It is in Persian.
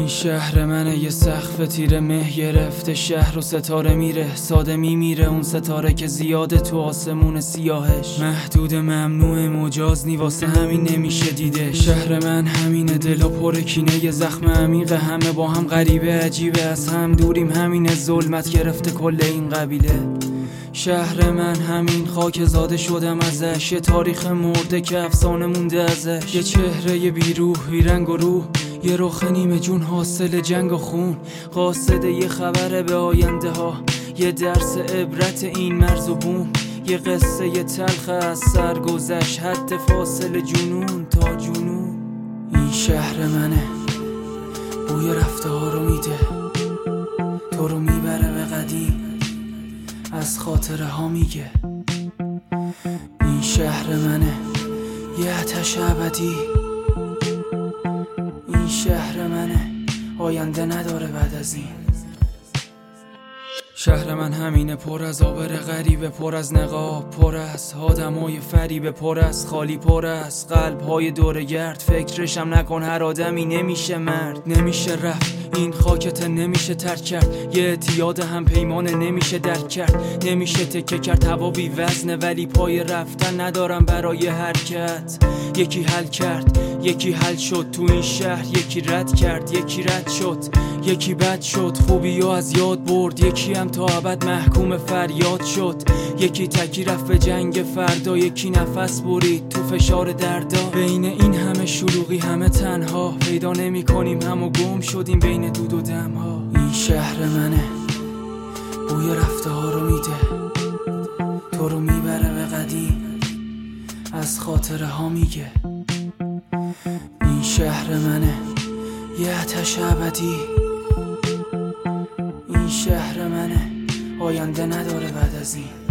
این شهر منه، یه سقف تیره مه گرفته شهر و ستاره میره، ساده میمیره اون ستاره که زیاده تو آسمون سیاهش. محدود ممنوع مجاز نی، واسه همین نمیشه دیده. شهر من همینه، دل و پر کینه، یه زخم عمیقه، همه با هم غریبه عجیبه، از هم دوریم همینه، ظلمت گرفته کل این قبیله. شهر من همین خاک زاده شدم ازش، یه تاریخ مرده که افسانه مونده ازش. یه چهره بیروح بی رنگ و روح، یه رخ نیمه جون حاصل جنگ و خون، قاصد یه خبر به آینده ها، یه درس عبرت این مرز و بوم، یه قصه یه تلخ از سرگذشت، حد فاصل جنون تا جنون. این شهر منه، بوی رفته ها رو میده، تو رو میبره به قدیم، از خاطره ها میگه. این شهر منه، یه آتش ابدی. این شهر منه، آینده نداره بعد از این. شهر من همینه، پر از آبر غریبه، پر از نقاب، پر از آدمای فریبه، پر از خالی، پر از قلب‌های دورگرد. فکرشم نکن، هر آدمی نمیشه مرد، نمیشه رفت این خاکت، نمیشه ترک کرد، یه اعتیاد هم پیمانه نمیشه درک کرد، نمیشه تکه کرد، هوا بی وزنه ولی پای رفتن ندارم برای حرکت. یکی حل کرد، یکی حل شد تو این شهر، یکی رد کرد، یکی رد شد، یکی بد شد، خوبیو از یاد برد، یکی هم تا ابد محکوم فریاد شد، یکی تکی رفت به جنگ فردا، یکی نفس برید تو فشار دردا. بین این همه شلوغی همه تنها، پیدا نمی کنیم همو گم شدیم بین دود و دم ها. این شهر منه، بوی رفته ها رو میده، تو رو میبره به قدیم، از خاطره ها میگه. این شهر منه، یه آتش ابدی. این شهر منه، آینده نداره بعد از این.